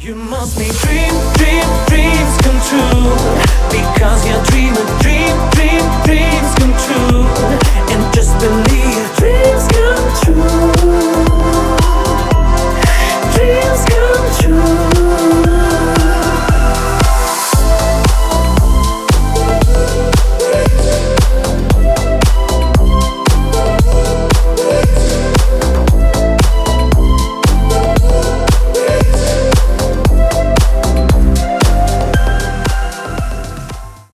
You must be dreams come true. Because your dreams come true.